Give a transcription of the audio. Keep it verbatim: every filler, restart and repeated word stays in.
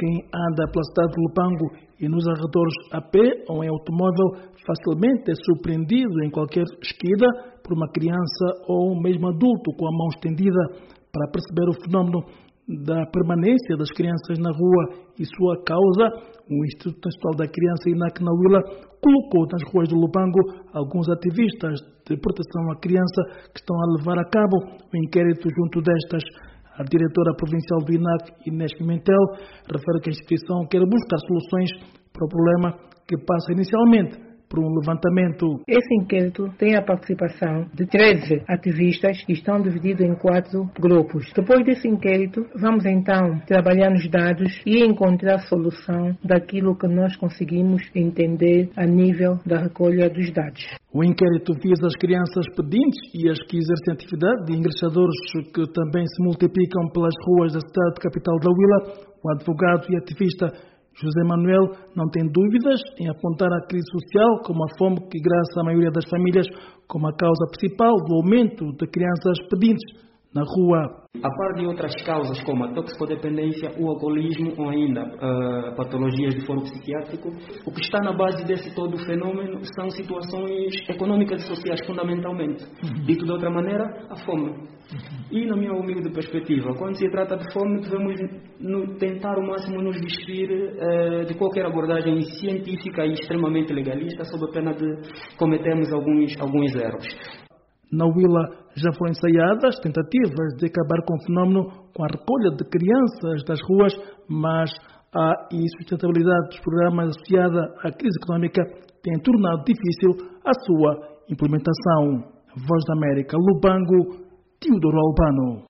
Quem anda pela cidade de Lubango e nos arredores a pé ou em automóvel facilmente é surpreendido em qualquer esquina por uma criança ou mesmo adulto com a mão estendida. Para perceber o fenómeno da permanência das crianças na rua e sua causa, o Instituto Nacional da Criança, INAC Nauila, colocou nas ruas de Lubango alguns ativistas de proteção à criança que estão a levar a cabo o inquérito junto destas. A diretora provincial do INAC, Inês Pimentel, refere que a instituição quer buscar soluções para o problema que passa inicialmente por um levantamento. Esse inquérito tem a participação de treze ativistas que estão divididos em quatro grupos. Depois desse inquérito, vamos então trabalhar nos dados e encontrar solução daquilo que nós conseguimos entender a nível da recolha dos dados. O inquérito visa as crianças pedintes e as que exercem atividade de ingressadores que também se multiplicam pelas ruas da cidade capital da Huila. O advogado e ativista José Manuel não tem dúvidas em apontar a crise social como a fome que graça a maioria das famílias como a causa principal do aumento de crianças pedintes na rua. A par de outras causas como a toxicodependência, o alcoolismo ou ainda uh, patologias de foro psiquiátrico, o que está na base desse todo fenômeno são situações econômicas e sociais fundamentalmente. Uhum. Dito de outra maneira, a fome. Uhum. E na minha humilde perspectiva, quando se trata de fome, devemos no, tentar ao máximo nos despir uh, de qualquer abordagem científica e extremamente legalista, sob a pena de cometermos alguns, alguns erros. Na Huila já foram ensaiadas tentativas de acabar com o fenómeno com a recolha de crianças das ruas, mas a insustentabilidade dos programas associada à crise económica tem tornado difícil a sua implementação. Voz da América, Lubango, Teodoro Albano.